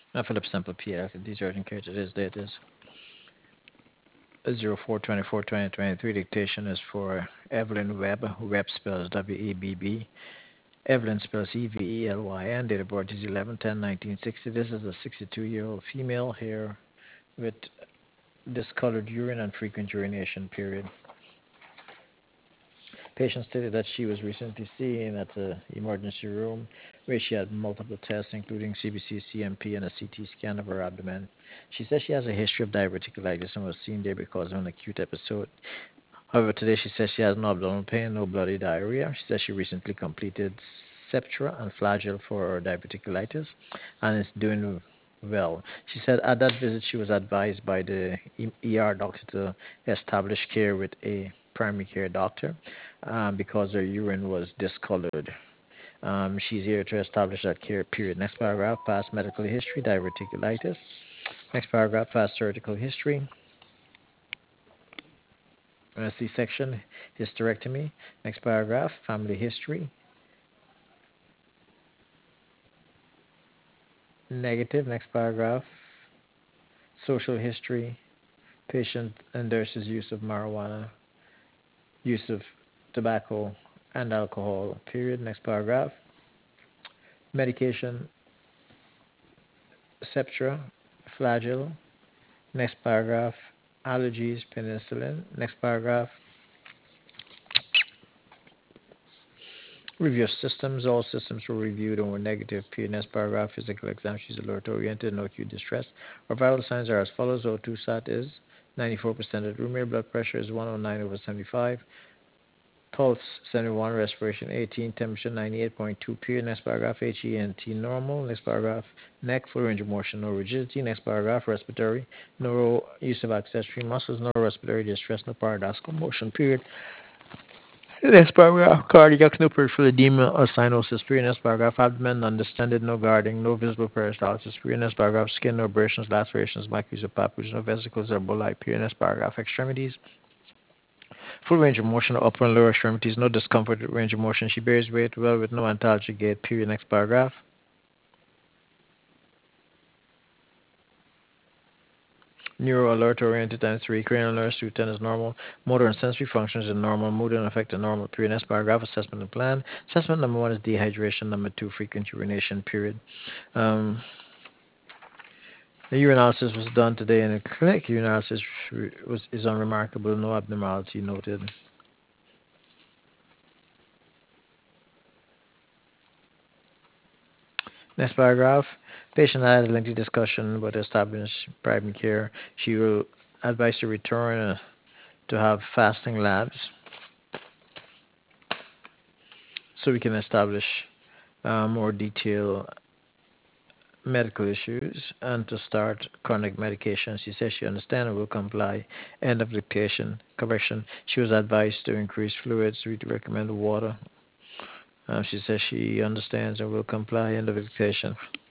Philip Sample Pierre. These urgent care. Today's date is 04/24/2023. Dictation is for Evelyn Webb. Webb spells W-E-B-B. Evelyn spells Evelyn. Date of birth is 11/10/1960. This is a 62-year-old female here with discolored urine and frequent urination period. Patient stated that she was recently seen at the emergency room where she had multiple tests, including CBC, CMP, and a CT scan of her abdomen. She says she has a history of diverticulitis and was seen there because of an acute episode. However, today she says she has no abdominal pain, no bloody diarrhea. She says she recently completed Septra and Flagyl for her diverticulitis and is doing well. She said at that visit she was advised by the ER doctor to establish care with a primary care doctor because her urine was discolored. She's here to establish that care period. Next paragraph, past medical history, diverticulitis. Next paragraph, past surgical history, C-section, hysterectomy. Next paragraph, family history, negative. Next paragraph, social history. Patient endorses use of marijuana, use of tobacco and alcohol, period. Next paragraph, medication, Septra, Flagyl. Next paragraph, allergies, penicillin. Next paragraph, review of systems. All systems were reviewed and were negative. Next paragraph, physical exam. She's alert oriented, no acute distress. Her vital signs are as follows. O2 sat is 94% at room air. Blood pressure is 109/75. Pulse 71, respiration 18, temperature 98.2 period. Next paragraph, HENT normal. Next paragraph, neck, full range of motion, no rigidity. Next paragraph, respiratory, no use of accessory muscles, no respiratory distress, no paradoxical motion period. Next paragraph, cardiac, no peripheral edema or cyanosis period. Next paragraph, abdomen, undistended, no guarding, no visible peristalsis period. Next paragraph, skin, no abrasions, lacerations, maculae or papules, no vesicles or bullae period. Next paragraph, extremities, full range of motion, upper and lower extremities, no discomfort with range of motion. She bears weight well with no antalgic gait. Period. Next paragraph. Neuro alert oriented times 3. Cranial nerves 210 is normal. Motor and sensory functions are normal. Mood and affect are normal. Period. Next paragraph. Assessment and plan. Assessment number 1 is dehydration. Number 2, frequent urination. Period. Um, the urinalysis was done today in a clinic. Urinalysis is unremarkable. No abnormality noted. Next paragraph. Patient had a lengthy discussion about establishing primary care. She will advise to return to have fasting labs so we can establish more detailed medical issues and to start chronic medication. She says she understands and will comply. End of dictation. Correction. She was advised to increase fluids. We recommend water. She says she understands and will comply. End of dictation.